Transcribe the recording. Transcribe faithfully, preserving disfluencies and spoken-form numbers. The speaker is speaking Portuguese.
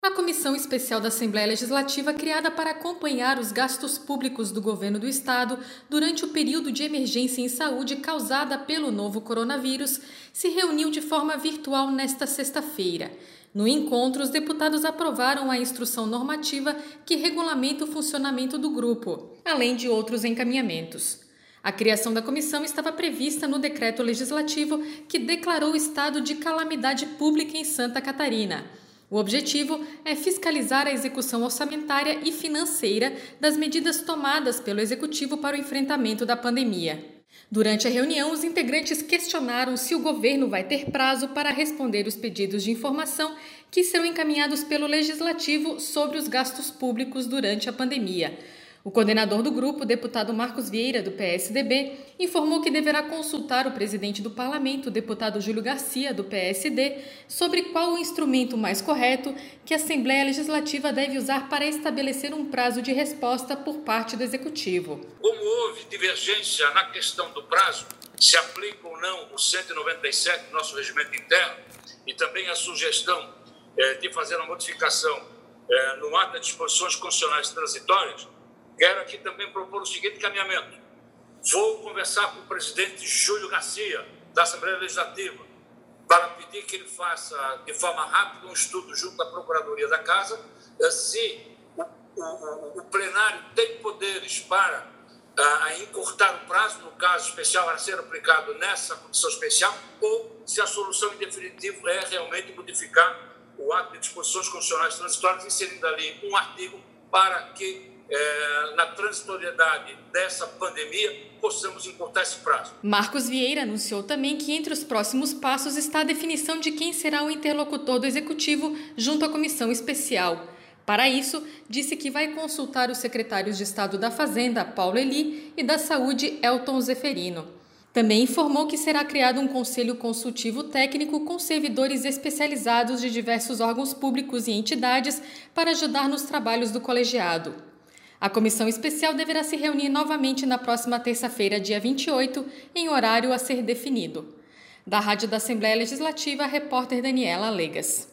A Comissão Especial da Assembleia Legislativa, criada para acompanhar os gastos públicos do governo do Estado durante o período de emergência em saúde causada pelo novo coronavírus, se reuniu de forma virtual nesta sexta-feira. No encontro, os deputados aprovaram a instrução normativa que regulamenta o funcionamento do grupo, além de outros encaminhamentos. A criação da comissão estava prevista no decreto legislativo que declarou o estado de calamidade pública em Santa Catarina. O objetivo é fiscalizar a execução orçamentária e financeira das medidas tomadas pelo Executivo para o enfrentamento da pandemia. Durante a reunião, os integrantes questionaram se o governo vai ter prazo para responder os pedidos de informação que serão encaminhados pelo Legislativo sobre os gastos públicos durante a pandemia. O coordenador do grupo, o deputado Marcos Vieira, do P S D B, informou que deverá consultar o presidente do parlamento, o deputado Júlio Garcia, do P S D, sobre qual o instrumento mais correto que a Assembleia Legislativa deve usar para estabelecer um prazo de resposta por parte do Executivo. Como houve divergência na questão do prazo, se aplica ou não o cento e noventa e sete do nosso regimento interno, e também a sugestão é, de fazer uma modificação é, no ato de disposições constitucionais transitórias, quero aqui também propor o seguinte caminhamento. Vou conversar com o presidente Júlio Garcia, da Assembleia Legislativa, para pedir que ele faça de forma rápida um estudo junto à Procuradoria da Casa, se o, o, o plenário tem poderes para a, encurtar o prazo, no caso especial, a ser aplicado nessa comissão especial, ou se a solução em definitivo é realmente modificar o ato de disposições constitucionais transitórias, inserindo ali um artigo para que É, na transitoriedade dessa pandemia, possamos encurtar esse prazo. Marcos Vieira anunciou também que entre os próximos passos está a definição de quem será o interlocutor do Executivo junto à comissão especial. Para isso, disse que vai consultar os secretários de Estado da Fazenda, Paulo Eli, e da Saúde, Elton Zeferino. Também informou que será criado um conselho consultivo técnico com servidores especializados de diversos órgãos públicos e entidades para ajudar nos trabalhos do colegiado. A comissão especial deverá se reunir novamente na próxima terça-feira, dia vinte e oito, em horário a ser definido. Da Rádio da Assembleia Legislativa, a repórter Daniela Legas.